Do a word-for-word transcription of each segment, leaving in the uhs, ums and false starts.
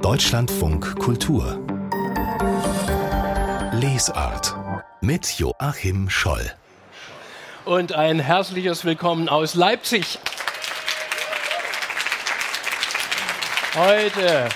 Deutschlandfunk Kultur Lesart mit Joachim Scholl. Und ein herzliches Willkommen aus Leipzig. Heute,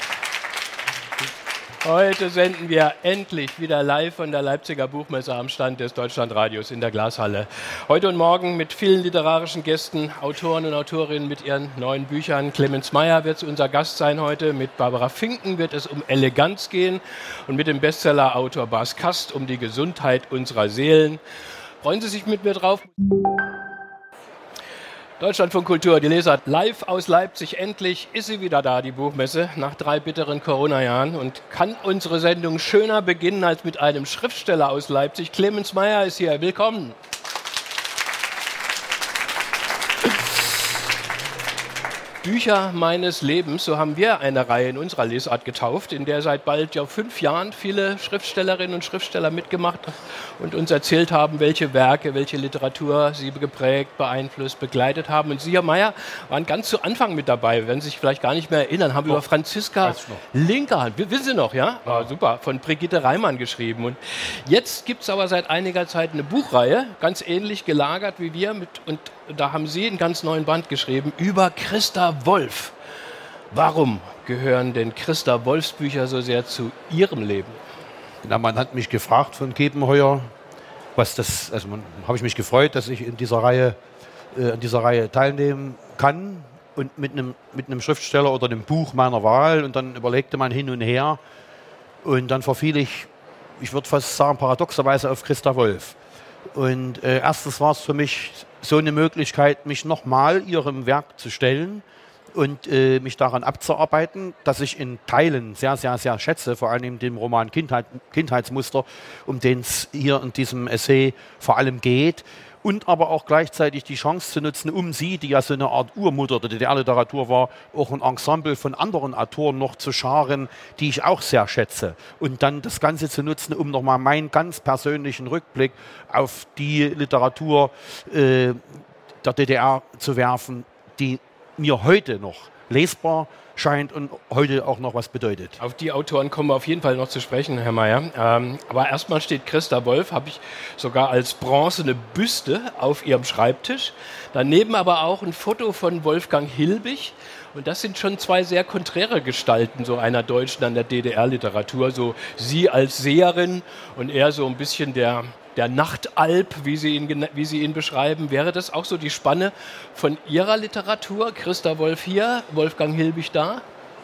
heute senden wir endlich wieder live von der Leipziger Buchmesse am Stand des Deutschlandradios in der Glashalle. Heute und morgen mit vielen literarischen Gästen, Autoren und Autorinnen mit ihren neuen Büchern. Clemens Meyer wird unser Gast sein heute. Mit Barbara Finken wird es um Eleganz gehen und mit dem Bestseller-Autor Bas Kast um die Gesundheit unserer Seelen. Freuen Sie sich mit mir drauf? Deutschlandfunk Kultur, die Lesart live aus Leipzig. Endlich ist sie wieder da, die Buchmesse, nach drei bitteren Corona-Jahren. Und kann unsere Sendung schöner beginnen als mit einem Schriftsteller aus Leipzig. Clemens Meyer ist hier. Willkommen. Bücher meines Lebens, so haben wir eine Reihe in unserer Lesart getauft, in der seit bald ja, fünf Jahren viele Schriftstellerinnen und Schriftsteller mitgemacht und uns erzählt haben, welche Werke, welche Literatur sie geprägt, beeinflusst, begleitet haben. Und Sie, Herr Meyer, waren ganz zu Anfang mit dabei, wenn Sie sich vielleicht gar nicht mehr erinnern, haben Doch. über Franziska Linkerhand, wissen Sie noch, ja? ja. Super, von Brigitte Reimann geschrieben. Und jetzt gibt es aber seit einiger Zeit eine Buchreihe, ganz ähnlich gelagert wie wir, mit, und da haben Sie einen ganz neuen Band geschrieben über Christa Wolf. Warum gehören denn Christa Wolfs Bücher so sehr zu Ihrem Leben? Na, man hat mich gefragt von Kiepenheuer, was das, also habe ich mich gefreut, dass ich in dieser Reihe, äh, in dieser Reihe teilnehmen kann und mit einem mit einem Schriftsteller oder einem Buch meiner Wahl. Und dann überlegte man hin und her und dann verfiel ich, ich würde fast sagen paradoxerweise, auf Christa Wolf. Und äh, erstens war es für mich so eine Möglichkeit, mich nochmal ihrem Werk zu stellen und äh, mich daran abzuarbeiten, dass ich in Teilen sehr, sehr, sehr schätze, vor allem dem Roman Kindheit, Kindheitsmuster, um den es hier in diesem Essay vor allem geht. Und aber auch gleichzeitig die Chance zu nutzen, um sie, die ja so eine Art Urmutter der D D R-Literatur war, auch ein Ensemble von anderen Autoren noch zu scharen, die ich auch sehr schätze. Und dann das Ganze zu nutzen, um nochmal meinen ganz persönlichen Rückblick auf die Literatur äh, der D D R zu werfen, die mir heute noch lesbar scheint und heute auch noch was bedeutet. Auf die Autoren kommen wir auf jeden Fall noch zu sprechen, Herr Meyer. Ähm, aber erstmal steht Christa Wolf, habe ich sogar als bronzene Büste auf ihrem Schreibtisch. Daneben aber auch ein Foto von Wolfgang Hilbig. Und das sind schon zwei sehr konträre Gestalten so einer Deutschen an der D D R-Literatur. So sie als Seherin und er so ein bisschen der... Der Nachtalb, wie Sie, ihn, wie Sie ihn beschreiben, wäre das auch so die Spanne von Ihrer Literatur? Christa Wolf hier, Wolfgang Hilbig da?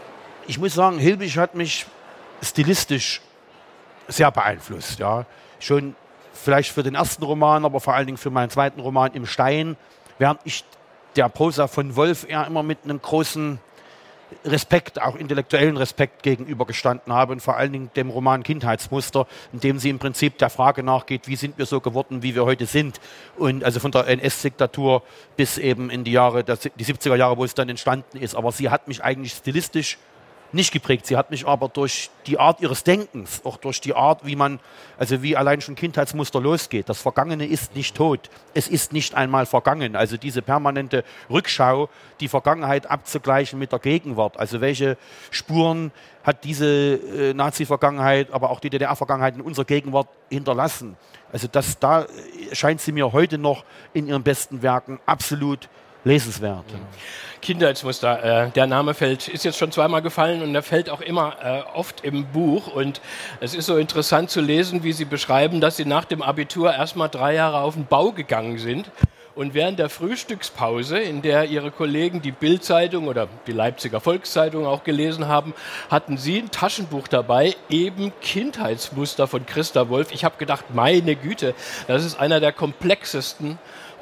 Ich muss sagen, Hilbig hat mich stilistisch sehr beeinflusst. Ja. Schon vielleicht für den ersten Roman, aber vor allen Dingen für meinen zweiten Roman Im Stein, während ich der Prosa von Wolf eher immer mit einem großen Respekt, auch intellektuellen Respekt gegenübergestanden habe und vor allen Dingen dem Roman Kindheitsmuster, in dem sie im Prinzip der Frage nachgeht, wie sind wir so geworden, wie wir heute sind. Und also von der N S-Diktatur bis eben in die Jahre, die siebziger Jahre, wo es dann entstanden ist. Aber sie hat mich eigentlich stilistisch nicht geprägt. Sie hat mich aber durch die Art ihres Denkens, auch durch die Art, wie man, also wie allein schon Kindheitsmuster losgeht. Das Vergangene ist nicht tot. Es ist nicht einmal vergangen. Also diese permanente Rückschau, die Vergangenheit abzugleichen mit der Gegenwart. Also welche Spuren hat diese äh, Nazi-Vergangenheit, aber auch die D D R-Vergangenheit in unserer Gegenwart hinterlassen? Also das, da scheint sie mir heute noch in ihren besten Werken absolut lesenswert. Kindheitsmuster, äh, der Name fällt, ist jetzt schon zweimal gefallen und der fällt auch immer äh, oft im Buch. Und es ist so interessant zu lesen, wie Sie beschreiben, dass Sie nach dem Abitur erstmal drei Jahre auf den Bau gegangen sind. Und während der Frühstückspause, in der Ihre Kollegen die Bild-Zeitung oder die Leipziger Volkszeitung auch gelesen haben, hatten Sie ein Taschenbuch dabei, eben Kindheitsmuster von Christa Wolf. Ich habe gedacht, meine Güte, das ist einer der komplexesten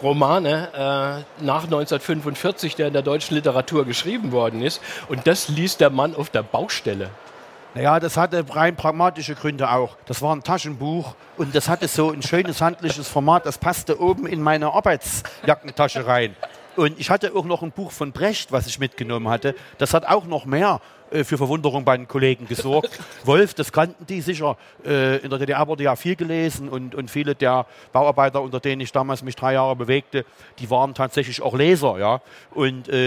Romane äh, nach neunzehnhundertfünfundvierzig, der in der deutschen Literatur geschrieben worden ist. Und das liest der Mann auf der Baustelle. Naja, das hatte rein pragmatische Gründe auch. Das war ein Taschenbuch und das hatte so ein schönes handliches Format. Das passte oben in meine Arbeitsjackentasche rein. Und ich hatte auch noch ein Buch von Brecht, was ich mitgenommen hatte. Das hat auch noch mehr äh, für Verwunderung bei den Kollegen gesorgt. Wolf, das kannten die sicher. Äh, in der D D R wurde ja viel gelesen und, und viele der Bauarbeiter, unter denen ich damals mich drei Jahre bewegte, die waren tatsächlich auch Leser. Ja? Und äh,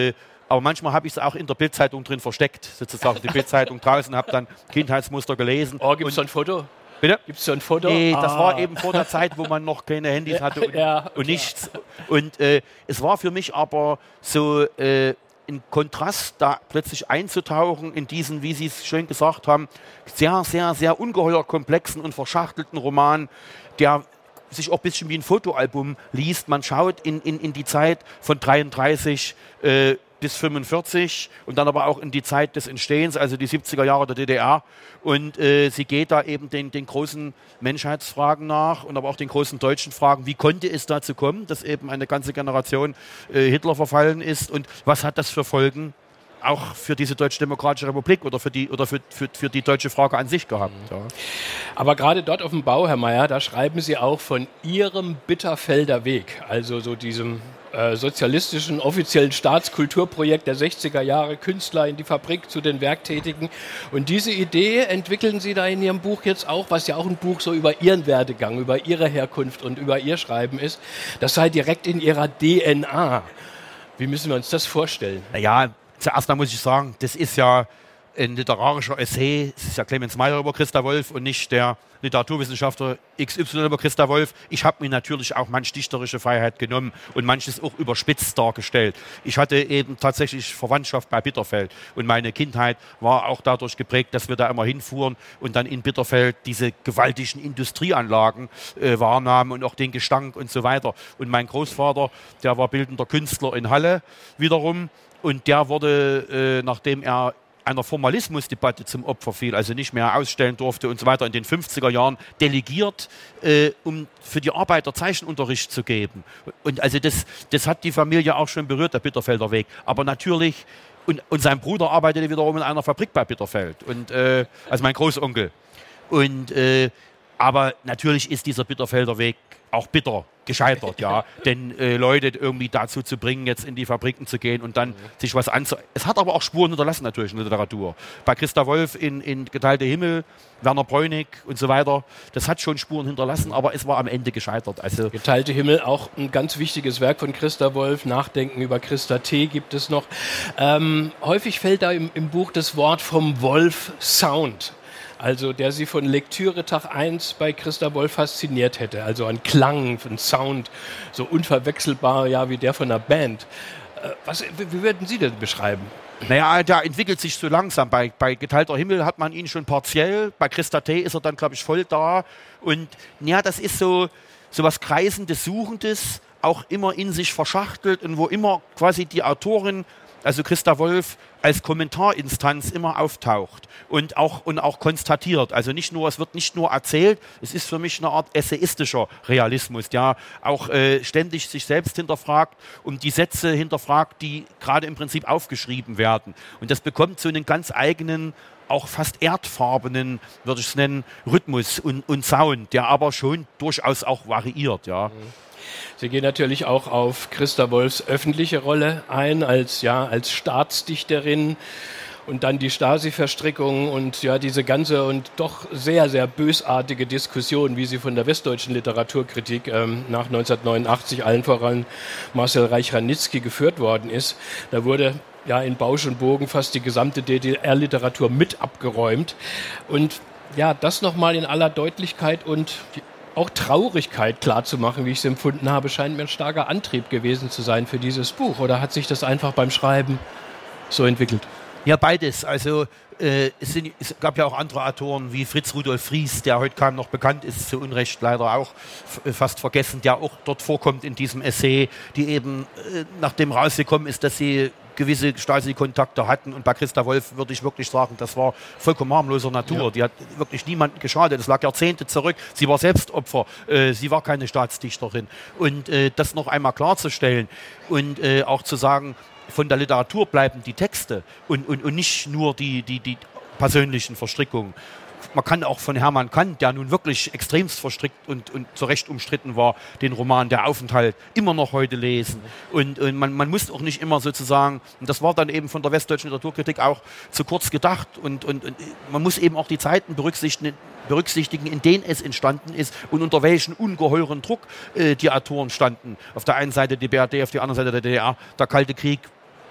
Aber manchmal habe ich es auch in der Bildzeitung drin versteckt, sozusagen die Bildzeitung draußen, habe dann Kindheitsmuster gelesen. Oh, gibt es so ein Foto? Bitte? Gibt es so ein Foto? Nee, das ah. war eben vor der Zeit, wo man noch keine Handys hatte und, ja, und nichts. Und äh, es war für mich aber so äh, ein Kontrast, da plötzlich einzutauchen in diesen, wie Sie es schön gesagt haben, sehr, sehr, sehr ungeheuer komplexen und verschachtelten Roman, der sich auch ein bisschen wie ein Fotoalbum liest. Man schaut in, in, in die Zeit von dreiunddreißig äh, bis fünfundvierzig und dann aber auch in die Zeit des Entstehens, also die siebziger Jahre der D D R. Und äh, sie geht da eben den, den großen Menschheitsfragen nach und aber auch den großen deutschen Fragen. Wie konnte es dazu kommen, dass eben eine ganze Generation äh, Hitler verfallen ist und was hat das für Folgen auch für diese Deutsche Demokratische Republik oder für die, oder für, für, für die deutsche Frage an sich gehabt. Ja. Aber gerade dort auf dem Bau, Herr Meyer, da schreiben Sie auch von Ihrem Bitterfelder Weg, also so diesem äh, sozialistischen offiziellen Staatskulturprojekt der sechziger Jahre, Künstler in die Fabrik zu den Werktätigen. Und diese Idee entwickeln Sie da in Ihrem Buch jetzt auch, was ja auch ein Buch so über Ihren Werdegang, über Ihre Herkunft und über Ihr Schreiben ist. Das sei direkt in Ihrer D N A. Wie müssen wir uns das vorstellen? Naja, zuerst mal muss ich sagen, das ist ja ein literarischer Essay, es ist ja Clemens Meyer über Christa Wolf und nicht der Literaturwissenschaftler X Y über Christa Wolf. Ich habe mir natürlich auch manch dichterische Freiheit genommen und manches auch überspitzt dargestellt. Ich hatte eben tatsächlich Verwandtschaft bei Bitterfeld und meine Kindheit war auch dadurch geprägt, dass wir da immer hinfuhren und dann in Bitterfeld diese gewaltigen Industrieanlagen äh, wahrnahmen und auch den Gestank und so weiter. Und mein Großvater, der war bildender Künstler in Halle wiederum und der wurde, äh, nachdem er einer Formalismusdebatte zum Opfer fiel, also nicht mehr ausstellen durfte und so weiter, in den fünfziger Jahren delegiert, äh, um für die Arbeiter Zeichenunterricht zu geben. Und also das, das hat die Familie auch schon berührt, der Bitterfelder Weg. Aber natürlich, und, und sein Bruder arbeitete wiederum in einer Fabrik bei Bitterfeld, und, äh, also mein Großonkel. Und, äh, aber natürlich ist dieser Bitterfelder Weg auch bitter gescheitert, ja. Denn äh, Leute irgendwie dazu zu bringen, jetzt in die Fabriken zu gehen und dann mhm. sich was anzu... Es hat aber auch Spuren hinterlassen natürlich in der Literatur. Bei Christa Wolf in, in Geteilte Himmel, Werner Bräunig und so weiter, das hat schon Spuren hinterlassen, aber es war am Ende gescheitert. Also Geteilte Himmel, auch ein ganz wichtiges Werk von Christa Wolf. Nachdenken über Christa T. gibt es noch. Ähm, häufig fällt da im, im Buch das Wort vom Wolf Sound. Also der sie von Lektüre Tag eins bei Christa Wolf fasziniert hätte. Also ein Klang, ein Sound, so unverwechselbar ja, wie der von einer Band. Äh, was, wie würden Sie das beschreiben? Naja, der entwickelt sich so langsam. Bei, bei Geteilter Himmel hat man ihn schon partiell. Bei Christa T. ist er dann, glaube ich, voll da. Und ja, das ist so, so was Kreisendes, Suchendes, auch immer in sich verschachtelt und wo immer quasi die Autorin, also Christa Wolf, als Kommentarinstanz immer auftaucht und auch, und auch konstatiert. Also nicht nur, es wird nicht nur erzählt, es ist für mich eine Art essayistischer Realismus, der auch äh, ständig sich selbst hinterfragt und die Sätze hinterfragt, die gerade im Prinzip aufgeschrieben werden. Und das bekommt so einen ganz eigenen, auch fast erdfarbenen, würde ich es nennen, Rhythmus und, und Sound, der aber schon durchaus auch variiert, ja. Mhm. Sie gehen natürlich auch auf Christa Wolfs öffentliche Rolle ein, als, ja, als Staatsdichterin und dann die Stasi-Verstrickung und ja, diese ganze und doch sehr, sehr bösartige Diskussion, wie sie von der westdeutschen Literaturkritik ähm, nach neunzehnhundertneunundachtzig, allen voran Marcel Reich-Ranitzky, geführt worden ist. Da wurde ja in Bausch und Bogen fast die gesamte D D R-Literatur mit abgeräumt. Und ja, das nochmal in aller Deutlichkeit und die auch Traurigkeit klarzumachen, wie ich es empfunden habe, scheint mir ein starker Antrieb gewesen zu sein für dieses Buch. Oder hat sich das einfach beim Schreiben so entwickelt? Ja, beides. Also äh, es, sind, es gab ja auch andere Autoren wie Fritz Rudolf Fries, der heute kaum noch bekannt ist, zu Unrecht leider auch f- fast vergessen, der auch dort vorkommt in diesem Essay, die eben, äh, nachdem rausgekommen ist, dass sie gewisse Stasi-Kontakte hatten. Und bei Christa Wolf würde ich wirklich sagen, das war vollkommen harmloser Natur. Ja. Die hat wirklich niemanden geschadet. Das lag Jahrzehnte zurück. Sie war selbst Opfer. Äh, sie war keine Staatsdichterin. Und äh, das noch einmal klarzustellen und äh, auch zu sagen, von der Literatur bleiben die Texte und, und, und nicht nur die, die, die persönlichen Verstrickungen. Man kann auch von Hermann Kant, der nun wirklich extremst verstrickt und, und zu Recht umstritten war, den Roman Der Aufenthalt immer noch heute lesen. Und, und man, man muss auch nicht immer sozusagen, und das war dann eben von der westdeutschen Literaturkritik auch zu kurz gedacht, und, und, und man muss eben auch die Zeiten berücksichtigen, berücksichtigen, in denen es entstanden ist und unter welchen ungeheuren Druck äh, die Autoren standen. Auf der einen Seite die B R D, auf der anderen Seite der D D R, der Kalte Krieg.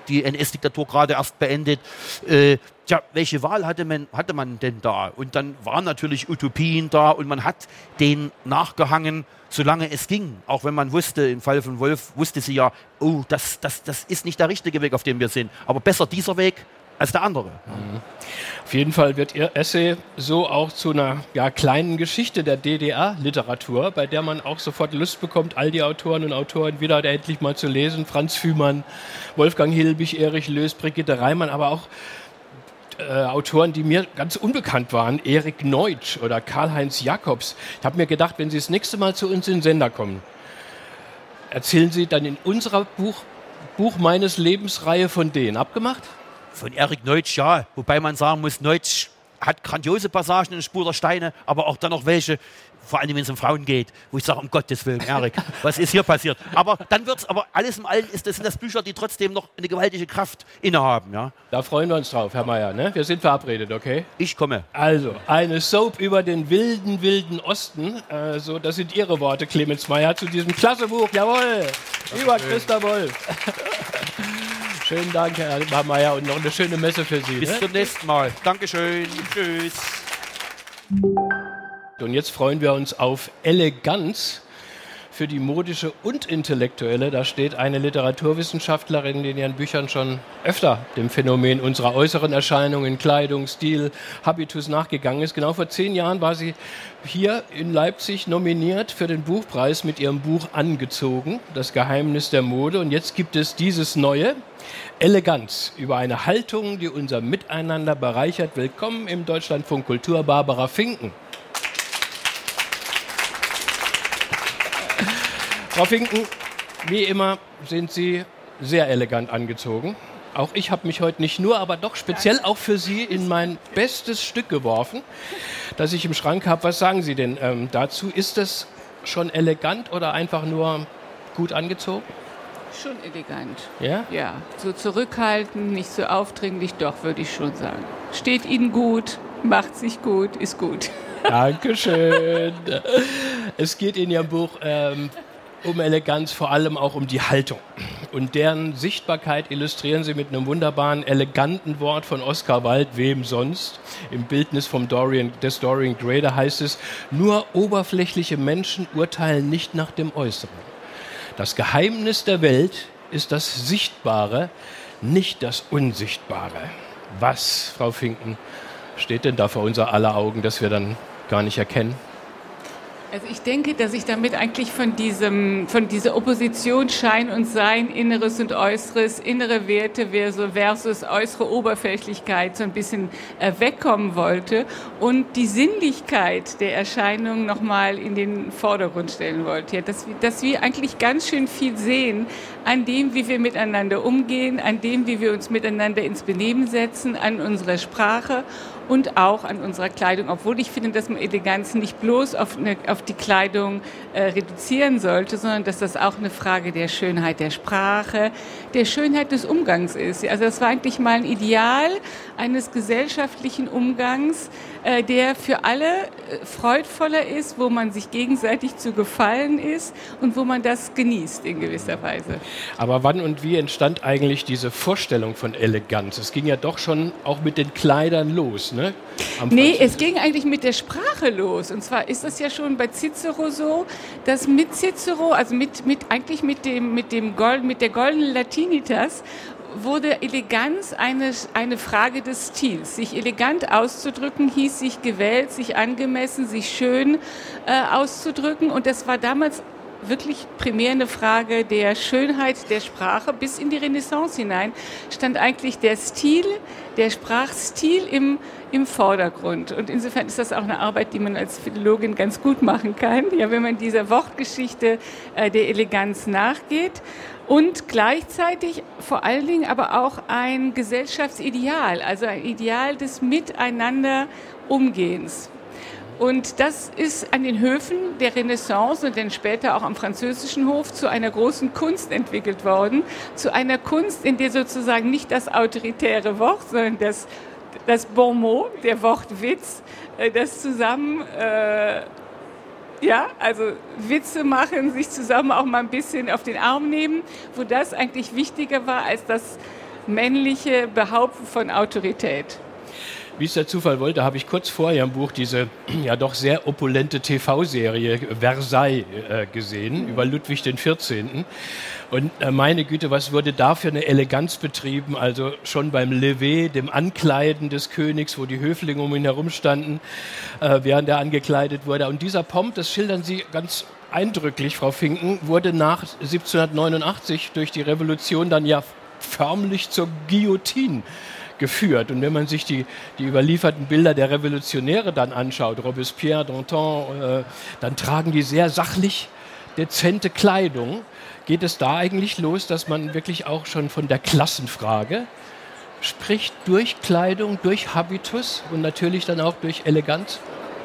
die N S-Diktatur gerade erst beendet. Äh, tja, welche Wahl hatte man, hatte man denn da? Und dann waren natürlich Utopien da und man hat denen nachgehangen, solange es ging. Auch wenn man wusste, im Fall von Wolf wusste sie ja, oh, das, das, das ist nicht der richtige Weg, auf dem wir sind. Aber besser dieser Weg als der andere. Mhm. Auf jeden Fall wird Ihr Essay so auch zu einer ja, kleinen Geschichte der D D R-Literatur, bei der man auch sofort Lust bekommt, all die Autoren und Autoren wieder endlich mal zu lesen. Franz Fühmann, Wolfgang Hilbig, Erich Löß, Brigitte Reimann, aber auch äh, Autoren, die mir ganz unbekannt waren, Erik Neutsch oder Karl-Heinz Jacobs. Ich habe mir gedacht, wenn Sie das nächste Mal zu uns in den Sender kommen, erzählen Sie dann in unserer Buch, Buch meines Lebens-Reihe von denen. Abgemacht? Von Erik Neutsch, ja. Wobei man sagen muss, Neutsch hat grandiose Passagen in Spur der Steine, aber auch dann noch welche, vor allem wenn es um Frauen geht, wo ich sage, um Gottes Willen, Erik, was ist hier passiert? Aber dann wird es, aber alles im Allen ist, das sind das Bücher, die trotzdem noch eine gewaltige Kraft innehaben. Ja? Da freuen wir uns drauf, Herr Mayer. Ne? Wir sind verabredet, okay? Ich komme. Also, eine Soap über den wilden, wilden Osten. Äh, so, das sind Ihre Worte, Clemens Mayer, zu diesem klasse Buch. Jawohl, über Christa Wolf. Schönen Dank, Herr Mayer, und noch eine schöne Messe für Sie. Bis ne? zum nächsten Mal. Dankeschön. Tschüss. Und jetzt freuen wir uns auf Eleganz für die modische und intellektuelle. Da steht eine Literaturwissenschaftlerin, die in ihren Büchern schon öfter dem Phänomen unserer äußeren Erscheinungen, Kleidung, Stil, Habitus nachgegangen ist. Genau vor zehn Jahren war sie hier in Leipzig nominiert für den Buchpreis mit ihrem Buch Angezogen, das Geheimnis der Mode. Und jetzt gibt es dieses neue, Eleganz, über eine Haltung, die unser Miteinander bereichert. Willkommen im Deutschlandfunk Kultur, Barbara Finken. Frau Finken, wie immer sind Sie sehr elegant angezogen. Auch ich habe mich heute nicht nur, aber doch speziell auch für Sie in mein bestes Stück geworfen, das ich im Schrank habe. Was sagen Sie denn ähm, dazu? Ist das schon elegant oder einfach nur gut angezogen? Schon elegant. Ja? Ja, so zurückhaltend, nicht so aufdringlich, doch, würde ich schon sagen. Steht Ihnen gut, macht sich gut, ist gut. Dankeschön. Es geht in Ihrem Buch ähm, um Eleganz, vor allem auch um die Haltung. Und deren Sichtbarkeit illustrieren Sie mit einem wunderbaren, eleganten Wort von Oscar Wilde, wem sonst? Im Bildnis vom Dorian, des Dorian Gray, da heißt es, nur oberflächliche Menschen urteilen nicht nach dem Äußeren. Das Geheimnis der Welt ist das Sichtbare, nicht das Unsichtbare. Was, Frau Finken, steht denn da vor unser aller Augen, das wir dann gar nicht erkennen? Also ich denke, dass ich damit eigentlich von diesem, von dieser Opposition Schein und Sein, Inneres und Äußeres, innere Werte versus äußere Oberflächlichkeit so ein bisschen äh, wegkommen wollte und die Sinnlichkeit der Erscheinung nochmal in den Vordergrund stellen wollte. Ja, dass, dass wir eigentlich ganz schön viel sehen an dem, wie wir miteinander umgehen, an dem, wie wir uns miteinander ins Benehmen setzen, an unserer Sprache und auch an unserer Kleidung, obwohl ich finde, dass man Eleganz nicht bloß auf, eine, auf die Kleidung äh, reduzieren sollte, sondern dass das auch eine Frage der Schönheit der Sprache, der Schönheit des Umgangs ist. Also das war eigentlich mal ein Ideal eines gesellschaftlichen Umgangs, äh, der für alle äh, freudvoller ist, wo man sich gegenseitig zu gefallen ist und wo man das genießt in gewisser Weise. Aber wann und wie entstand eigentlich diese Vorstellung von Eleganz? Es ging ja doch schon auch mit den Kleidern los, ne? Am nee, es ging eigentlich mit der Sprache los. Und zwar ist es ja schon bei Cicero so, dass mit Cicero, also mit, mit eigentlich mit dem, mit dem Gold, mit der goldenen Latinitas, wurde Eleganz eine, eine Frage des Stils. Sich elegant auszudrücken hieß sich gewählt, sich angemessen, sich schön äh, auszudrücken. Und das war damals wirklich primär eine Frage der Schönheit der Sprache. Bis in die Renaissance hinein stand eigentlich der Stil, der Sprachstil im, im Vordergrund. Und insofern ist das auch eine Arbeit, die man als Philologin ganz gut machen kann, ja, wenn man dieser Wortgeschichte äh, der Eleganz nachgeht. Und gleichzeitig vor allen Dingen aber auch ein Gesellschaftsideal, also ein Ideal des Miteinander-Umgehens. Und das ist an den Höfen der Renaissance und dann später auch am französischen Hof zu einer großen Kunst entwickelt worden. Zu einer Kunst, in der sozusagen nicht das autoritäre Wort, sondern das, das Bon mot, der Wortwitz, das zusammen, äh, ja, also Witze machen, sich zusammen auch mal ein bisschen auf den Arm nehmen, wo das eigentlich wichtiger war als das männliche Behaupten von Autorität. Wie es der Zufall wollte, habe ich kurz vor Ihrem Buch diese ja doch sehr opulente T V-Serie Versailles äh, gesehen, über Ludwig den vierzehnten. Und äh, meine Güte, was wurde da für eine Eleganz betrieben? Also schon beim Lever, dem Ankleiden des Königs, wo die Höflinge um ihn herum standen, äh, während er angekleidet wurde. Und dieser Pomp, das schildern Sie ganz eindrücklich, Frau Finken, wurde nach siebzehnhundertneunundachtzig durch die Revolution dann ja förmlich zur Guillotine geführt. Und wenn man sich die, die überlieferten Bilder der Revolutionäre dann anschaut, Robespierre, Danton, äh, dann tragen die sehr sachlich dezente Kleidung. Geht es da eigentlich los, dass man wirklich auch schon von der Klassenfrage spricht, durch Kleidung, durch Habitus und natürlich dann auch durch Eleganz?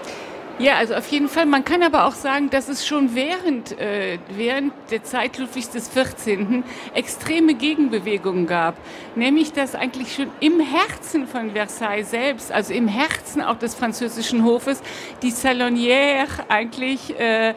Ja, also auf jeden Fall. Man kann aber auch sagen, dass es schon während, äh, während der Zeit Ludwigs des vierzehnten extreme Gegenbewegungen gab. Nämlich, dass eigentlich schon im Herzen von Versailles selbst, also im Herzen auch des französischen Hofes, die Salonière eigentlich äh,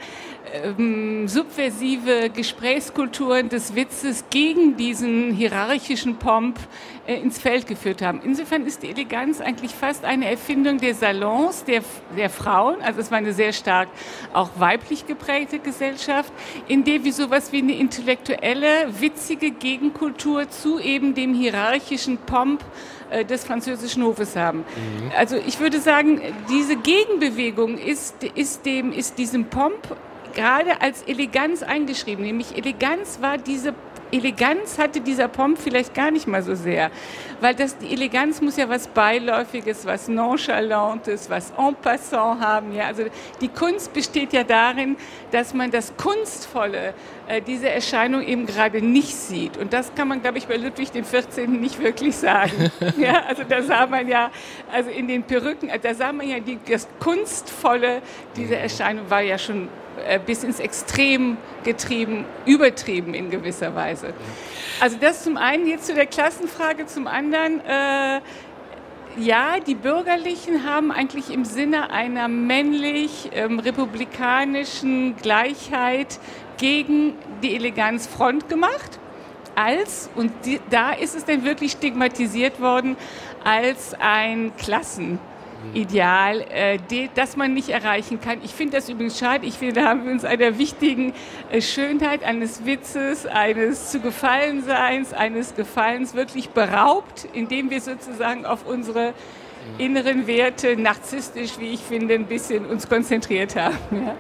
ähm, subversive Gesprächskulturen des Witzes gegen diesen hierarchischen Pomp äh, ins Feld geführt haben. Insofern ist die Eleganz eigentlich fast eine Erfindung der Salons, der, der Frauen. Also es war eine sehr stark auch weiblich geprägte Gesellschaft, in der wir sowas wie eine intellektuelle, witzige Gegenkultur zu eben dem hierarchischen Pomp äh, des französischen Hofes haben. Mhm. Also ich würde sagen, diese Gegenbewegung ist, ist, dem, ist diesem Pomp gerade als Eleganz eingeschrieben. Nämlich Eleganz war diese Eleganz hatte dieser Pomp vielleicht gar nicht mal so sehr, weil das, die Eleganz muss ja was Beiläufiges, was Nonchalantes, was en passant haben. Ja? Also die Kunst besteht ja darin, dass man das Kunstvolle äh, dieser Erscheinung eben gerade nicht sieht. Und das kann man, glaube ich, bei Ludwig dem vierzehnten nicht wirklich sagen. Ja? Also da sah man ja, also in den Perücken, da sah man ja, die, das Kunstvolle dieser Erscheinung war ja schon bis ins Extrem getrieben, übertrieben in gewisser Weise. Also das zum einen jetzt zu der Klassenfrage, zum anderen, äh, ja, die Bürgerlichen haben eigentlich im Sinne einer männlich-republikanischen ähm, Gleichheit gegen die Eleganz Front gemacht, als, und die, da ist es dann wirklich stigmatisiert worden, als ein Klassen Ideal, äh, die, das man nicht erreichen kann. Ich finde das übrigens schade. Ich finde, da haben wir uns einer wichtigen äh, Schönheit eines Witzes, eines Zugefallenseins, eines Gefallens wirklich beraubt, indem wir sozusagen auf unsere inneren Werte, narzisstisch, wie ich finde, ein bisschen uns konzentriert haben. Ja.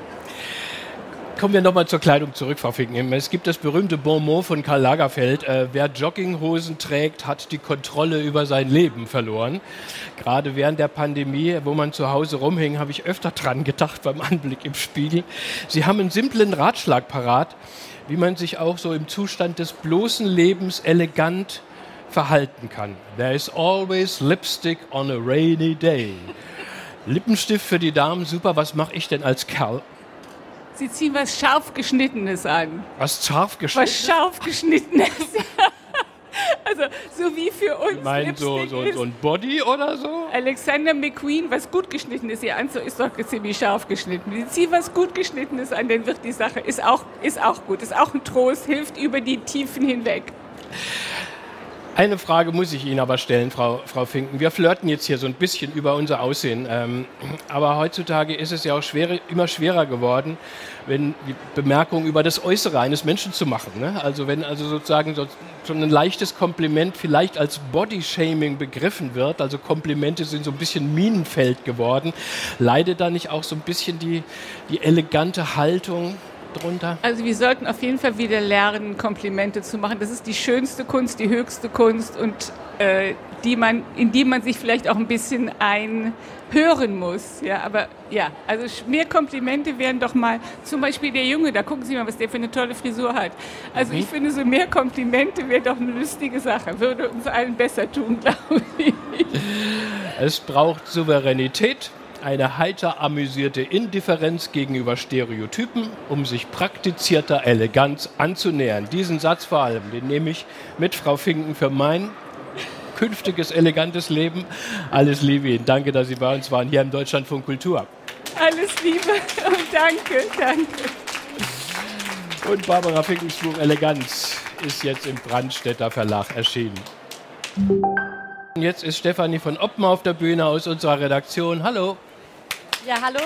Kommen wir nochmal zur Kleidung zurück, Frau Finken. Es gibt das berühmte Bon mot von Karl Lagerfeld, äh, wer Jogginghosen trägt, hat die Kontrolle über sein Leben verloren. Gerade während der Pandemie, wo man zu Hause rumhing, habe ich öfter dran gedacht beim Anblick im Spiegel. Sie haben einen simplen Ratschlag parat, wie man sich auch so im Zustand des bloßen Lebens elegant verhalten kann. There is always lipstick on a rainy day. Lippenstift für die Damen, super. Was mache ich denn als Kerl? Sie ziehen was scharf Geschnittenes an. Was scharf Geschnittenes? Was scharf Geschnittenes, Also so wie für uns. Sie meinen so, so, so ein Body oder so? Alexander McQueen, was gut geschnitten ist, ihr Anzug ist doch ziemlich scharf geschnitten. Sie ziehen was gut Geschnittenes an, dann wird die Sache, ist auch, ist auch gut, ist auch ein Trost, hilft über die Tiefen hinweg. Eine Frage muss ich Ihnen aber stellen, Frau, Frau Finken. Wir flirten jetzt hier so ein bisschen über unser Aussehen. Ähm, aber heutzutage ist es ja auch schwer, immer schwerer geworden, wenn die Bemerkungen über das Äußere eines Menschen zu machen. Ne? Also wenn also sozusagen so, so ein leichtes Kompliment vielleicht als Bodyshaming begriffen wird, also Komplimente sind so ein bisschen Minenfeld geworden, leidet da nicht auch so ein bisschen die, die elegante Haltung drunter? Also wir sollten auf jeden Fall wieder lernen, Komplimente zu machen. Das ist die schönste Kunst, die höchste Kunst und äh, die man, in die man sich vielleicht auch ein bisschen einhören muss. Ja, aber ja, also mehr Komplimente wären doch mal, zum Beispiel der Junge, da gucken Sie mal, was der für eine tolle Frisur hat. Also mhm. ich finde, so mehr Komplimente wäre doch eine lustige Sache. Würde uns allen besser tun, glaube ich. Es braucht Souveränität. Eine heiter amüsierte Indifferenz gegenüber Stereotypen, um sich praktizierter Eleganz anzunähern. Diesen Satz vor allem, den nehme ich mit, Frau Finken, für mein künftiges elegantes Leben. Alles Liebe Ihnen. Danke, dass Sie bei uns waren, hier im Deutschlandfunk Kultur. Alles Liebe und danke, danke. Und Barbara Finkens Buch Eleganz ist jetzt im Brandstätter Verlag erschienen. Jetzt ist Stefanie von Oppen auf der Bühne aus unserer Redaktion. Hallo. Ja, hallo.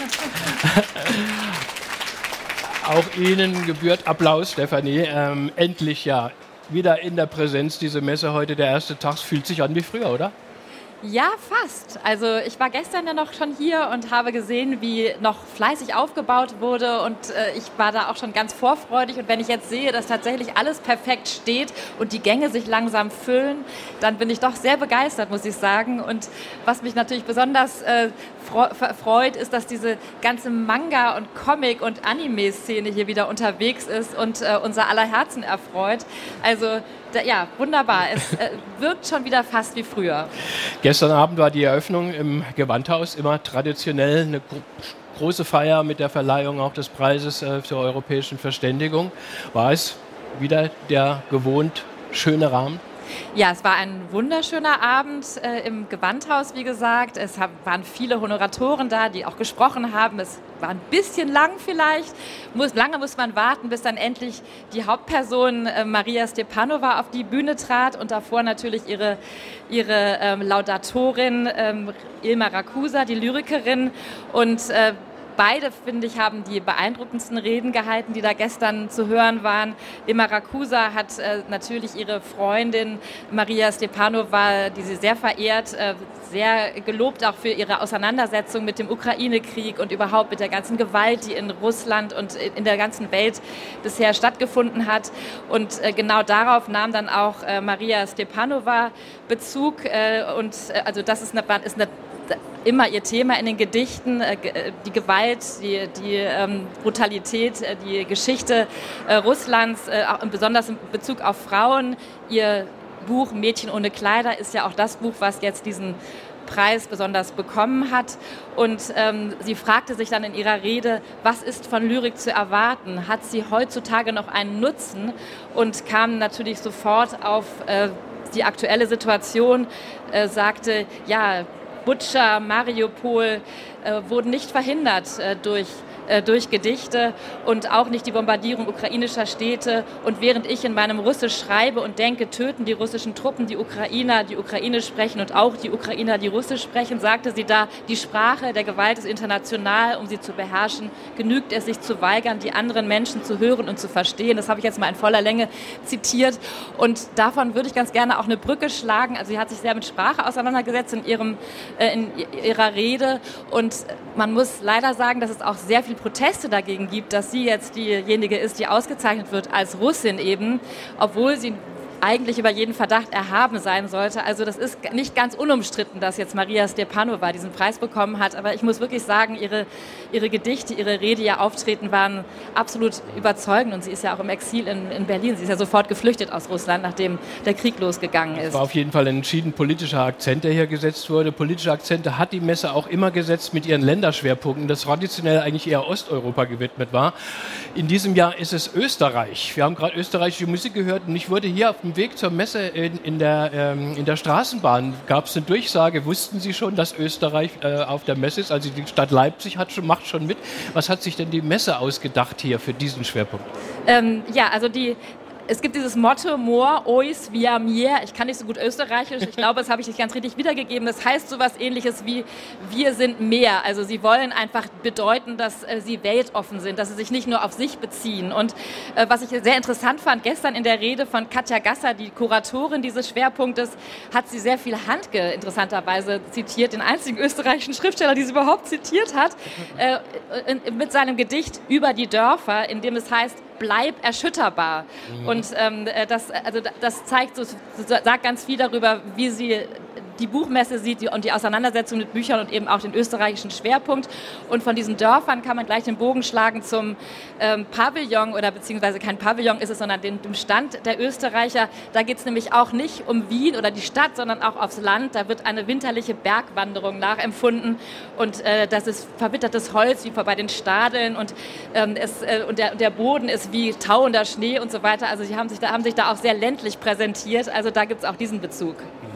Auch Ihnen gebührt Applaus, Stefanie. Ähm, endlich ja wieder in der Präsenz diese Messe heute. Der erste Tag fühlt sich an wie früher, oder? Ja, fast. Also ich war gestern ja noch schon hier und habe gesehen, wie noch fleißig aufgebaut wurde und äh, ich war da auch schon ganz vorfreudig und wenn ich jetzt sehe, dass tatsächlich alles perfekt steht und die Gänge sich langsam füllen, dann bin ich doch sehr begeistert, muss ich sagen. Und was mich natürlich besonders äh, freut, ist, dass diese ganze Manga- und Comic- und Anime-Szene hier wieder unterwegs ist und äh, unser aller Herzen erfreut. Also da, ja, wunderbar. Es äh, wirkt schon wieder fast wie früher. Gestern Abend war die Eröffnung im Gewandhaus, immer traditionell eine gro große Feier mit der Verleihung auch des Preises äh, zur europäischen Verständigung. War es wieder der gewohnt schöne Rahmen? Ja, es war ein wunderschöner Abend äh, im Gewandhaus, wie gesagt. Es hab, waren viele Honoratoren da, die auch gesprochen haben. Es war ein bisschen lang vielleicht. Muss, lange muss man warten, bis dann endlich die Hauptperson äh, Maria Stepanova auf die Bühne trat und davor natürlich ihre, ihre ähm, Laudatorin ähm, Ilma Rakusa, die Lyrikerin. Und äh, beide, finde ich, haben die beeindruckendsten Reden gehalten, die da gestern zu hören waren. Ilma Rakusa hat äh, natürlich ihre Freundin Maria Stepanova, die sie sehr verehrt, äh, sehr gelobt auch für ihre Auseinandersetzung mit dem Ukraine-Krieg und überhaupt mit der ganzen Gewalt, die in Russland und in der ganzen Welt bisher stattgefunden hat. Und äh, genau darauf nahm dann auch äh, Maria Stepanova Bezug. Äh, und äh, also das ist eine, ist eine immer ihr Thema in den Gedichten, äh, die Gewalt, die, die ähm, Brutalität, äh, die Geschichte äh, Russlands, äh, auch besonders in Bezug auf Frauen. Ihr Buch Mädchen ohne Kleider ist ja auch das Buch, was jetzt diesen Preis besonders bekommen hat. Und ähm, sie fragte sich dann in ihrer Rede, was ist von Lyrik zu erwarten? Hat sie heutzutage noch einen Nutzen? Und kam natürlich sofort auf äh, die aktuelle Situation, äh, sagte, ja, Butscha, Mariupol äh, wurden nicht verhindert äh, durch, äh, durch Gedichte und auch nicht die Bombardierung ukrainischer Städte. Und während ich in meinem Russisch schreibe und denke, töten die russischen Truppen die Ukrainer, die Ukrainisch sprechen und auch die Ukrainer, die Russisch sprechen, sagte sie da, die Sprache der Gewalt ist international, um sie zu beherrschen, genügt es sich zu weigern, die anderen Menschen zu hören und zu verstehen. Das habe ich jetzt mal in voller Länge zitiert und davon würde ich ganz gerne auch eine Brücke schlagen. Also sie hat sich sehr mit Sprache auseinandergesetzt in ihrem in ihrer Rede und man muss leider sagen, dass es auch sehr viel Proteste dagegen gibt, dass sie jetzt diejenige ist, die ausgezeichnet wird als Russin eben, obwohl sie eigentlich über jeden Verdacht erhaben sein sollte. Also das ist nicht ganz unumstritten, dass jetzt Maria Stepanova diesen Preis bekommen hat, aber ich muss wirklich sagen, ihre, ihre Gedichte, ihre Rede, ihr Auftreten waren absolut überzeugend und sie ist ja auch im Exil in, in Berlin. Sie ist ja sofort geflüchtet aus Russland, nachdem der Krieg losgegangen ist. Es war auf jeden Fall ein entschieden politischer Akzent, der hier gesetzt wurde. Politische Akzente hat die Messe auch immer gesetzt mit ihren Länderschwerpunkten, das traditionell eigentlich eher Osteuropa gewidmet war. In diesem Jahr ist es Österreich. Wir haben gerade österreichische Musik gehört und ich wurde hier auf dem Weg zur Messe in, in, der, ähm, in der Straßenbahn, gab es eine Durchsage, wussten Sie schon, dass Österreich äh, auf der Messe ist? Also die Stadt Leipzig hat schon, macht schon mit. Was hat sich denn die Messe ausgedacht hier für diesen Schwerpunkt? Ähm, ja, also die Es gibt dieses Motto, More, ois, via mir. Ich kann nicht so gut Österreichisch. Ich glaube, das habe ich nicht ganz richtig wiedergegeben. Das heißt sowas Ähnliches wie, wir sind mehr. Also sie wollen einfach bedeuten, dass äh, sie weltoffen sind, dass sie sich nicht nur auf sich beziehen. Und äh, was ich sehr interessant fand, gestern in der Rede von Katja Gasser, die Kuratorin dieses Schwerpunktes, hat sie sehr viel Handke interessanterweise zitiert, den einzigen österreichischen Schriftsteller, die sie überhaupt zitiert hat, äh, in, mit seinem Gedicht über die Dörfer, in dem es heißt, bleib erschütterbar. Mhm. Und ähm, das, also das zeigt, so, sagt ganz viel darüber, wie sie die Buchmesse sieht die, und die Auseinandersetzung mit Büchern und eben auch den österreichischen Schwerpunkt. Und von diesen Dörfern kann man gleich den Bogen schlagen zum ähm, Pavillon, oder beziehungsweise kein Pavillon ist es, sondern den, dem Stand der Österreicher. Da geht es nämlich auch nicht um Wien oder die Stadt, sondern auch aufs Land. Da wird eine winterliche Bergwanderung nachempfunden und äh, das ist verwittertes Holz wie bei den Stadeln und, ähm, es, äh, und der, der Boden ist wie tauender Schnee und so weiter. Also sie haben sich da, haben sich da auch sehr ländlich präsentiert. Also da gibt es auch diesen Bezug.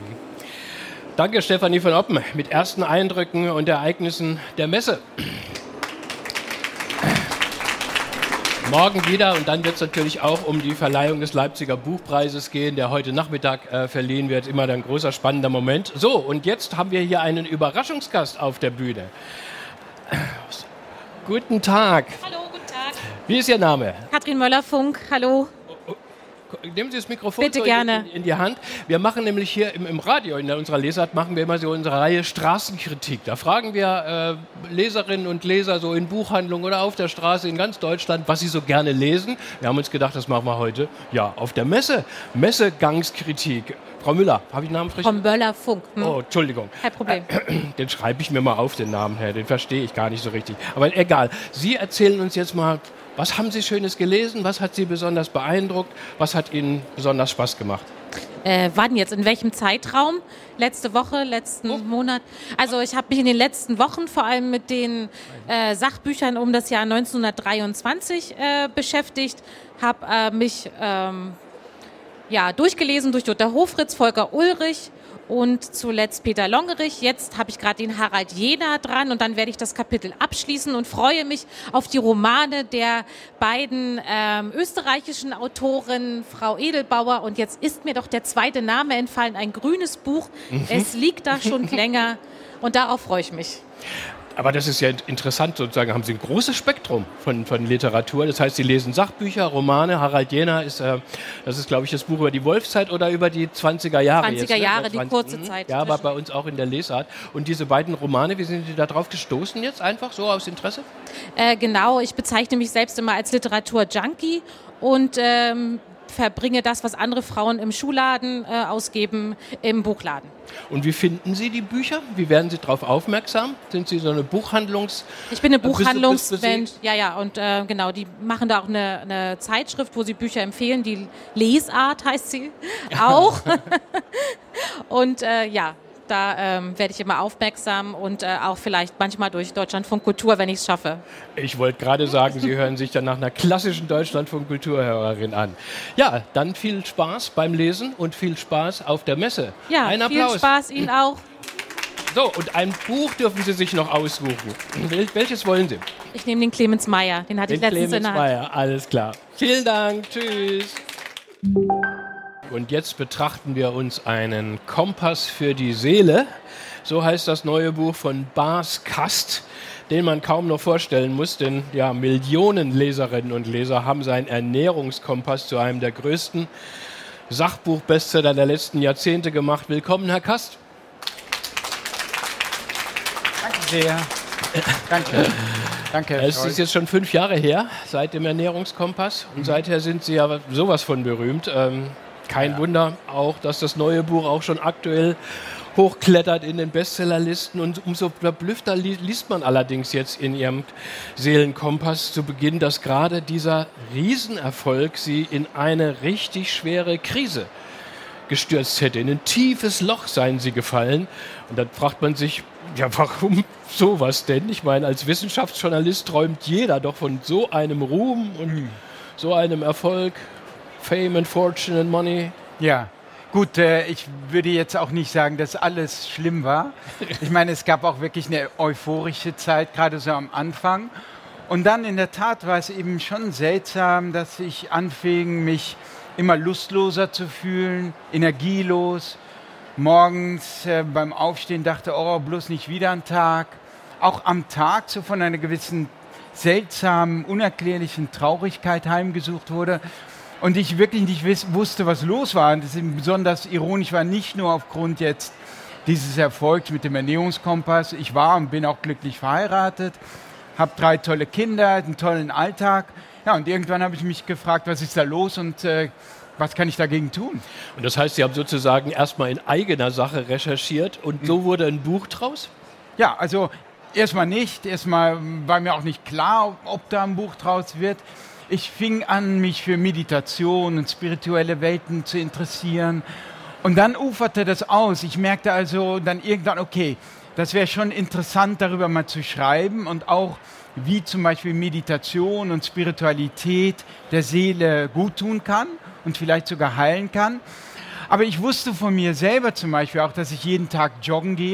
Danke, Stefanie von Oppen, mit ersten Eindrücken und Ereignissen der Messe. Morgen wieder und dann wird es natürlich auch um die Verleihung des Leipziger Buchpreises gehen, der heute Nachmittag äh, verliehen wird. Immer ein großer, spannender Moment. So, und jetzt haben wir hier einen Überraschungsgast auf der Bühne. Guten Tag. Hallo, guten Tag. Wie ist Ihr Name? Katrin Möller-Funk, hallo. Nehmen Sie das Mikrofon Bitte so gerne. In, in die Hand. Wir machen nämlich hier im, im Radio, in unserer Lesart, machen wir immer so unsere Reihe Straßenkritik. Da fragen wir äh, Leserinnen und Leser so in Buchhandlungen oder auf der Straße in ganz Deutschland, was sie so gerne lesen. Wir haben uns gedacht, das machen wir heute ja auf der Messe. Messegangskritik. Frau Müller, habe ich den Namen richtig? Frau Möller-Funk. Hm? Oh, Entschuldigung. Kein Problem. Den schreibe ich mir mal auf, den Namen her. Den verstehe ich gar nicht so richtig. Aber egal. Sie erzählen uns jetzt mal, was haben Sie Schönes gelesen? Was hat Sie besonders beeindruckt? Was hat Ihnen besonders Spaß gemacht? Äh, wann jetzt? In welchem Zeitraum? Letzte Woche, letzten oh. Monat? Also ich habe mich in den letzten Wochen vor allem mit den äh, Sachbüchern um das Jahr neunzehnhundertdreiundzwanzig äh, beschäftigt, habe äh, mich ähm, ja, durchgelesen durch Jutta Hofritz, Volker Ulrich und zuletzt Peter Longerich. Jetzt habe ich gerade den Harald Jena dran und dann werde ich das Kapitel abschließen und freue mich auf die Romane der beiden ähm, österreichischen Autoren, Frau Edelbauer, und jetzt ist mir doch der zweite Name entfallen, ein grünes Buch. Mhm. Es liegt da schon länger und darauf freue ich mich. Aber das ist ja interessant, sozusagen, haben Sie ein großes Spektrum von, von Literatur. Das heißt, Sie lesen Sachbücher, Romane. Harald Jena ist, äh, das ist, glaube ich, das Buch über die Wolfszeit oder über die zwanziger Jahre. zwanziger jetzt, Jahre, ne? die kurze Zeit. Ja, aber bei uns auch in der Lesart. Und diese beiden Romane, wie sind Sie da drauf gestoßen jetzt einfach, so aus Interesse? Äh, genau, ich bezeichne mich selbst immer als Literatur-Junkie und ähm, verbringe das, was andere Frauen im Schuhladen äh, ausgeben, im Buchladen. Und wie finden Sie die Bücher? Wie werden Sie darauf aufmerksam? Sind Sie so eine Buchhandlungs... Ich bin eine Buchhandlungsmensch, ja, ja, und äh, genau, die machen da auch eine, eine Zeitschrift, wo sie Bücher empfehlen, die Lesart heißt sie auch. Und äh, ja, da ähm, werde ich immer aufmerksam und äh, auch vielleicht manchmal durch Deutschlandfunk Kultur, wenn ich es schaffe. Ich wollte gerade sagen, Sie hören sich dann nach einer klassischen Deutschlandfunk Kulturhörerin an. Ja, dann viel Spaß beim Lesen und viel Spaß auf der Messe. Ja, ein viel Applaus. Spaß Ihnen auch. So, und ein Buch dürfen Sie sich noch aussuchen. Wel- welches wollen Sie? Ich nehme den Clemens Meyer, den hatte Den ich letztens Clemens in der Hand. Meyer, alles klar. Vielen Dank, tschüss. Und jetzt betrachten wir uns einen Kompass für die Seele. So heißt das neue Buch von Bas Kast, den man kaum noch vorstellen muss, denn ja, Millionen Leserinnen und Leser haben seinen Ernährungskompass zu einem der größten Sachbuchbestseller der letzten Jahrzehnte gemacht. Willkommen, Herr Kast. Danke sehr. Danke. Danke. Es ist jetzt schon fünf Jahre her, seit dem Ernährungskompass. Und seither sind Sie ja sowas von berühmt. Ähm, kein ja. Wunder auch, dass das neue Buch auch schon aktuell hochklettert in den Bestsellerlisten. Und umso verblüffter li- liest man allerdings jetzt in Ihrem Seelenkompass zu Beginn, dass gerade dieser Riesenerfolg Sie in eine richtig schwere Krise gestürzt hätte. In ein tiefes Loch seien Sie gefallen. Und dann fragt man sich, ja, warum sowas denn? Ich meine, als Wissenschaftsjournalist träumt jeder doch von so einem Ruhm und mhm. so einem Erfolg. Fame and Fortune and Money. Ja, gut, äh, ich würde jetzt auch nicht sagen, dass alles schlimm war. Ich meine, es gab auch wirklich eine euphorische Zeit, gerade so am Anfang. Und dann in der Tat war es eben schon seltsam, dass ich anfing, mich immer lustloser zu fühlen, energielos. Morgens äh, beim Aufstehen dachte, oh, bloß nicht wieder ein Tag. Auch am Tag so von einer gewissen seltsamen, unerklärlichen Traurigkeit heimgesucht wurde. Und ich wirklich nicht wiss, wusste, was los war. Und das ist besonders ironisch war, nicht nur aufgrund jetzt dieses Erfolgs mit dem Ernährungskompass. Ich war und bin auch glücklich verheiratet, habe drei tolle Kinder, einen tollen Alltag. Ja, und irgendwann habe ich mich gefragt, was ist da los und äh, was kann ich dagegen tun? Und das heißt, Sie haben sozusagen erstmal in eigener Sache recherchiert und so wurde ein Buch draus? Ja, also erstmal nicht. Erstmal war mir auch nicht klar, ob da ein Buch draus wird. Ich fing an, mich für Meditation und spirituelle Welten zu interessieren. Und dann uferte das aus. Ich merkte also dann irgendwann, okay, das wäre schon interessant, darüber mal zu schreiben und auch, wie zum Beispiel Meditation und Spiritualität der Seele gut tun kann und vielleicht sogar heilen kann. Aber ich wusste von mir selber zum Beispiel auch, dass ich jeden Tag joggen gehe.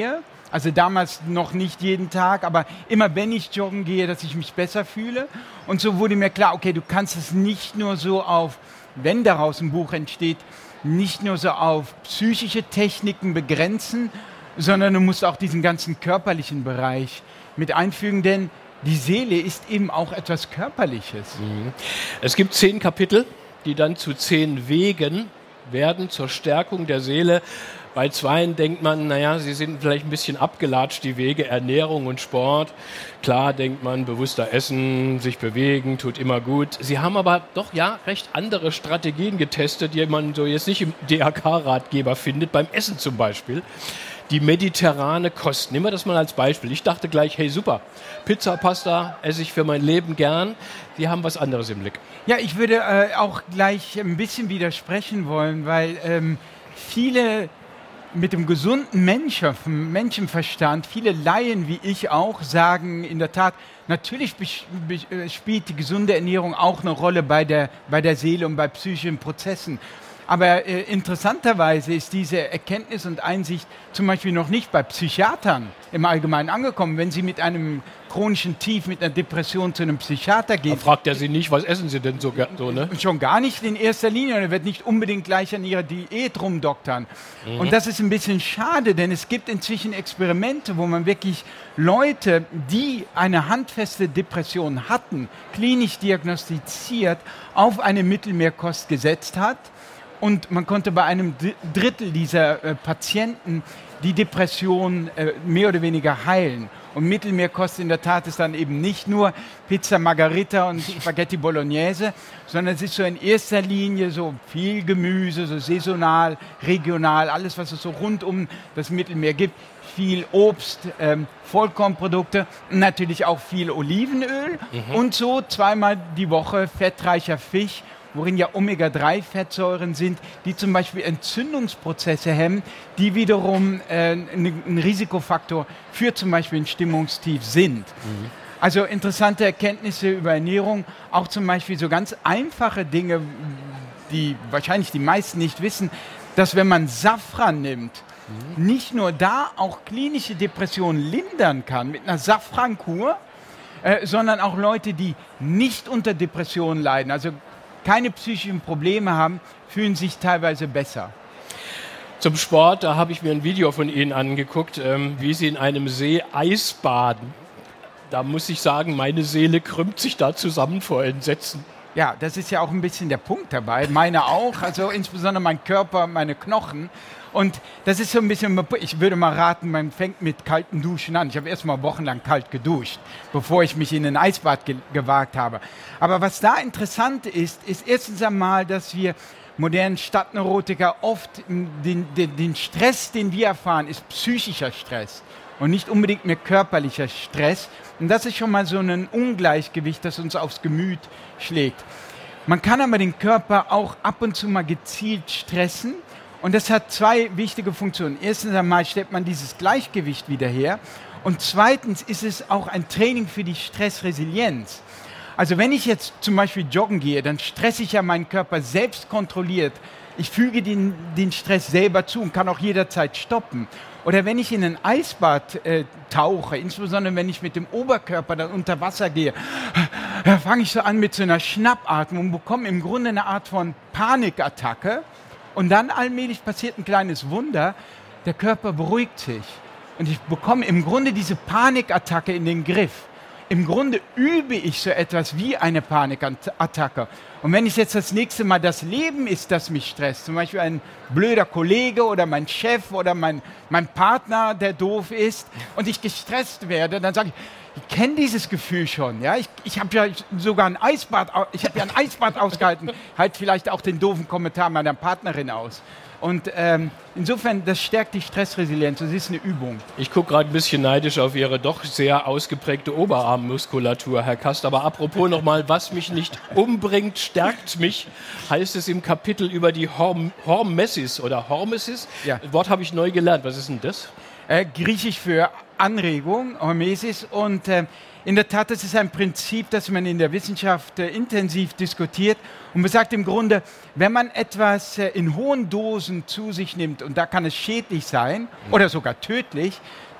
Also damals noch nicht jeden Tag, aber immer wenn ich joggen gehe, dass ich mich besser fühle. Und so wurde mir klar, okay, du kannst es nicht nur so auf, wenn daraus ein Buch entsteht, nicht nur so auf psychische Techniken begrenzen, sondern du musst auch diesen ganzen körperlichen Bereich mit einfügen, denn die Seele ist eben auch etwas Körperliches. Mhm. Es gibt zehn Kapitel, die dann zu zehn Wegen werden zur Stärkung der Seele. Bei zweien denkt man, naja, sie sind vielleicht ein bisschen abgelatscht, die Wege, Ernährung und Sport. Klar denkt man, bewusster essen, sich bewegen, tut immer gut. Sie haben aber doch ja recht andere Strategien getestet, die man so jetzt nicht im D R K-Ratgeber findet, beim Essen zum Beispiel. Die mediterrane Kost. Nehmen wir das mal als Beispiel. Ich dachte gleich, hey super, Pizza, Pasta esse ich für mein Leben gern. Die haben was anderes im Blick. Ja, ich würde äh, auch gleich ein bisschen widersprechen wollen, weil ähm, viele mit dem gesunden Menschen, Menschenverstand, viele Laien wie ich auch, sagen in der Tat, natürlich spielt die gesunde Ernährung auch eine Rolle bei der, bei der Seele und bei psychischen Prozessen. Aber äh, interessanterweise ist diese Erkenntnis und Einsicht zum Beispiel noch nicht bei Psychiatern im Allgemeinen angekommen. Wenn Sie mit einem chronischen Tief, mit einer Depression zu einem Psychiater gehen. Da fragt er Sie nicht, was essen Sie denn so, so ne? Schon gar nicht in erster Linie. Er wird nicht unbedingt gleich an Ihrer Diät rumdoktern. Mhm. Und das ist ein bisschen schade, denn es gibt inzwischen Experimente, wo man wirklich Leute, die eine handfeste Depression hatten, klinisch diagnostiziert, auf eine Mittelmeerkost gesetzt hat. Und man konnte bei einem Drittel dieser äh, Patienten die Depression äh, mehr oder weniger heilen. Und Mittelmeerkost in der Tat ist dann eben nicht nur Pizza Margherita und Spaghetti Bolognese, sondern es ist so in erster Linie so viel Gemüse, so saisonal, regional, alles, was es so rund um das Mittelmeer gibt. Viel Obst, ähm, Vollkornprodukte, natürlich auch viel Olivenöl mhm. und so zweimal die Woche fettreicher Fisch, worin ja Omega drei Fettsäuren sind, die zum Beispiel Entzündungsprozesse hemmen, die wiederum äh, ein Risikofaktor für zum Beispiel ein Stimmungstief sind. Mhm. Also interessante Erkenntnisse über Ernährung, auch zum Beispiel so ganz einfache Dinge, die wahrscheinlich die meisten nicht wissen, dass wenn man Safran nimmt, mhm. nicht nur da auch klinische Depressionen lindern kann mit einer Safrankur, äh, sondern auch Leute, die nicht unter Depressionen leiden, also keine psychischen Probleme haben, fühlen sich teilweise besser. Zum Sport, da habe ich mir ein Video von Ihnen angeguckt, ähm, wie Sie in einem See Eis baden. Da muss ich sagen, meine Seele krümmt sich da zusammen vor Entsetzen. Ja, das ist ja auch ein bisschen der Punkt dabei. Meine auch, also insbesondere mein Körper, meine Knochen. Und das ist so ein bisschen, ich würde mal raten, man fängt mit kalten Duschen an. Ich habe erst mal wochenlang kalt geduscht, bevor ich mich in ein Eisbad ge- gewagt habe. Aber was da interessant ist, ist erstens einmal, dass wir modernen Stadtneurotiker oft den, den, den Stress, den wir erfahren, ist psychischer Stress und nicht unbedingt mehr körperlicher Stress. Und das ist schon mal so ein Ungleichgewicht, das uns aufs Gemüt schlägt. Man kann aber den Körper auch ab und zu mal gezielt stressen. Und das hat zwei wichtige Funktionen. Erstens einmal stellt man dieses Gleichgewicht wieder her. Und zweitens ist es auch ein Training für die Stressresilienz. Also wenn ich jetzt zum Beispiel joggen gehe, dann stresse ich ja meinen Körper selbst kontrolliert. Ich füge den, den Stress selber zu und kann auch jederzeit stoppen. Oder wenn ich in ein Eisbad äh, tauche, insbesondere wenn ich mit dem Oberkörper dann unter Wasser gehe, da fange ich so an mit so einer Schnappatmung und bekomme im Grunde eine Art von Panikattacke. Und dann allmählich passiert ein kleines Wunder, der Körper beruhigt sich. Und ich bekomme im Grunde diese Panikattacke in den Griff. Im Grunde übe ich so etwas wie eine Panikattacke. Und wenn es jetzt das nächste Mal das Leben ist, das mich stresst, zum Beispiel ein blöder Kollege oder mein Chef oder mein, mein Partner, der doof ist, und ich gestresst werde, dann sage ich, ich kenne dieses Gefühl schon. Ja? Ich, ich habe ja sogar ein Eisbad, ich habe ja ein Eisbad ausgehalten, halt vielleicht auch den doofen Kommentar meiner Partnerin aus. Und ähm, insofern, das stärkt die Stressresilienz. Das ist eine Übung. Ich gucke gerade ein bisschen neidisch auf Ihre doch sehr ausgeprägte Oberarmmuskulatur, Herr Kast. Aber apropos nochmal, was mich nicht umbringt, stärkt mich, heißt es im Kapitel über die Horm- Hormesis oder Hormesis. Ja. Das Wort habe ich neu gelernt. Was ist denn das? Äh, Griechisch für Anregung, Hormesis. Und äh, in der Tat, das ist ein Prinzip, das man in der Wissenschaft äh, intensiv diskutiert und besagt im Grunde, wenn man etwas äh, in hohen Dosen zu sich nimmt, und da kann es schädlich sein oder sogar tödlich,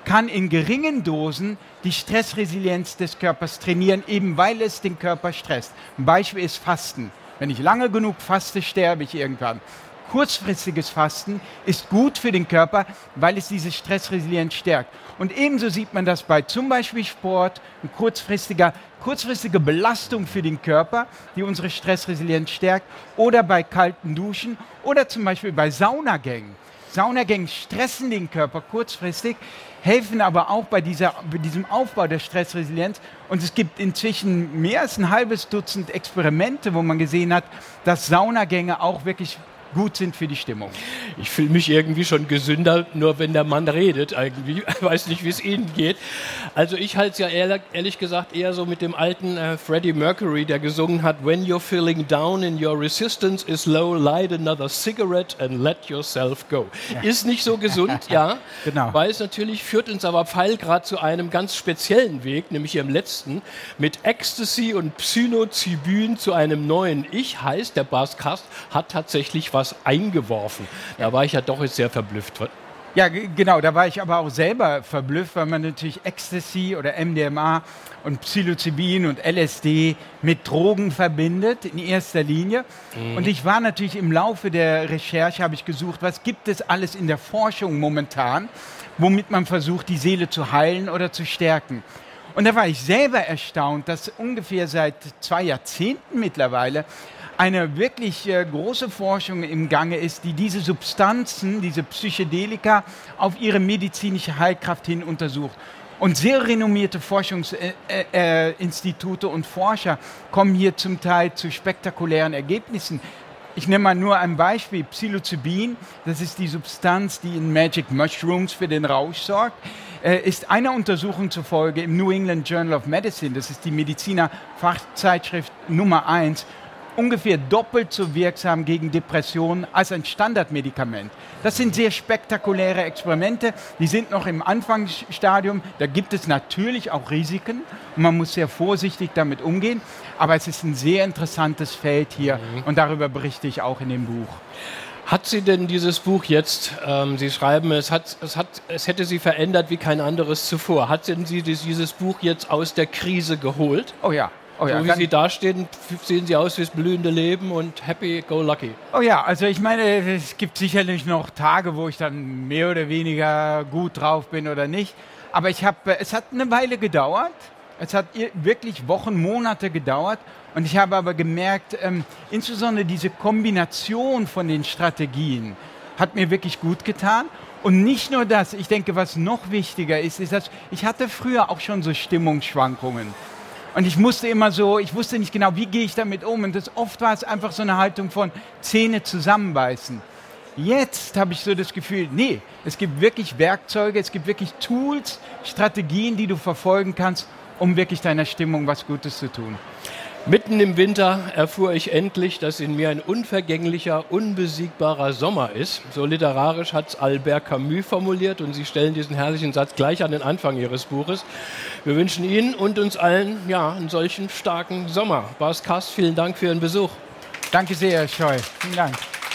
kann in geringen Dosen die Stressresilienz des Körpers trainieren, eben weil es den Körper stresst. Ein Beispiel ist Fasten. Wenn ich lange genug faste, sterbe ich irgendwann. Kurzfristiges Fasten ist gut für den Körper, weil es diese Stressresilienz stärkt. Und ebenso sieht man das bei zum Beispiel Sport, eine kurzfristiger, kurzfristige Belastung für den Körper, die unsere Stressresilienz stärkt, oder bei kalten Duschen oder zum Beispiel bei Saunagängen. Saunagänge stressen den Körper kurzfristig, helfen aber auch bei, dieser, bei diesem Aufbau der Stressresilienz. Und es gibt inzwischen mehr als ein halbes Dutzend Experimente, wo man gesehen hat, dass Saunagänge auch wirklich gut sind für die Stimmung. Ich fühle mich irgendwie schon gesünder, nur wenn der Mann redet irgendwie. Ich weiß nicht, wie es Ihnen geht. Also ich halte es ja ehrlich, ehrlich gesagt eher so mit dem alten äh, Freddie Mercury, der gesungen hat, When you're feeling down and your resistance is low, light another cigarette and let yourself go. Ja. Ist nicht so gesund, ja. Genau. Weil es natürlich führt uns aber pfeilgrad zu einem ganz speziellen Weg, nämlich im letzten, mit Ecstasy und Psilocybin zu einem neuen Ich. Heißt, der Bas Kast hat tatsächlich was was eingeworfen. Da war ich ja doch jetzt sehr verblüfft. Ja, g- genau, da war ich aber auch selber verblüfft, weil man natürlich Ecstasy oder M D M A und Psilocybin und L S D mit Drogen verbindet, in erster Linie. Mhm. Und ich war natürlich im Laufe der Recherche, habe ich gesucht, was gibt es alles in der Forschung momentan, womit man versucht, die Seele zu heilen oder zu stärken. Und da war ich selber erstaunt, dass ungefähr seit zwei Jahrzehnten mittlerweile eine wirklich äh, große Forschung im Gange ist, die diese Substanzen, diese Psychedelika auf ihre medizinische Heilkraft hin untersucht. Und sehr renommierte Forschungsinstitute äh, äh, und Forscher kommen hier zum Teil zu spektakulären Ergebnissen. Ich nehme mal nur ein Beispiel, Psilocybin, das ist die Substanz, die in Magic Mushrooms für den Rausch sorgt, äh, ist einer Untersuchung zufolge im New England Journal of Medicine, das ist die Mediziner-Fachzeitschrift Nummer eins, ungefähr doppelt so wirksam gegen Depressionen als ein Standardmedikament. Das sind sehr spektakuläre Experimente, die sind noch im Anfangsstadium. Da gibt es natürlich auch Risiken und man muss sehr vorsichtig damit umgehen. Aber es ist ein sehr interessantes Feld hier mhm. und darüber berichte ich auch in dem Buch. Hat Sie denn dieses Buch jetzt, ähm, Sie schreiben, es, hat, es, hat, es hätte Sie verändert wie kein anderes zuvor. Hat denn Sie dieses Buch jetzt aus der Krise geholt? Oh ja. Oh ja, so wie Sie dastehen, sehen Sie aus wie das blühende Leben und happy go lucky. Oh ja, also ich meine, es gibt sicherlich noch Tage, wo ich dann mehr oder weniger gut drauf bin oder nicht. Aber ich habe, es hat eine Weile gedauert. Es hat wirklich Wochen, Monate gedauert. Und ich habe aber gemerkt, ähm, insbesondere diese Kombination von den Strategien hat mir wirklich gut getan. Und nicht nur das, ich denke, was noch wichtiger ist, ist, dass ich hatte früher auch schon so Stimmungsschwankungen. Und ich musste immer so, ich wusste nicht genau, wie gehe ich damit um. Und das, oft war es einfach so eine Haltung von Zähne zusammenbeißen. Jetzt habe ich so das Gefühl, nee, es gibt wirklich Werkzeuge, es gibt wirklich Tools, Strategien, die du verfolgen kannst, um wirklich deiner Stimmung was Gutes zu tun. Mitten im Winter erfuhr ich endlich, dass in mir ein unvergänglicher, unbesiegbarer Sommer ist. So literarisch hat es Albert Camus formuliert und Sie stellen diesen herrlichen Satz gleich an den Anfang Ihres Buches. Wir wünschen Ihnen und uns allen ja, einen solchen starken Sommer. Bas Kast, vielen Dank für Ihren Besuch. Danke sehr, Herr Scheu. Vielen Dank.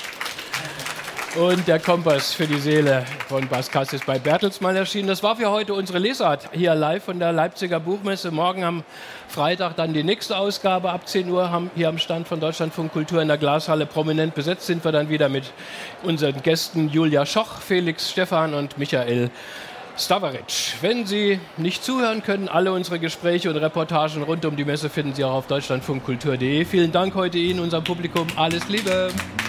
Und der Kompass für die Seele von Bas Kast ist bei Bertelsmann erschienen. Das war für heute unsere Lesart hier live von der Leipziger Buchmesse. Morgen am Freitag dann die nächste Ausgabe. Ab zehn Uhr haben hier am Stand von Deutschlandfunk Kultur in der Glashalle prominent besetzt. Sind wir dann wieder mit unseren Gästen Julia Schoch, Felix Stephan und Michael Stavaric. Wenn Sie nicht zuhören können, alle unsere Gespräche und Reportagen rund um die Messe finden Sie auch auf deutschlandfunkkultur punkt de. Vielen Dank heute Ihnen, unserem Publikum. Alles Liebe.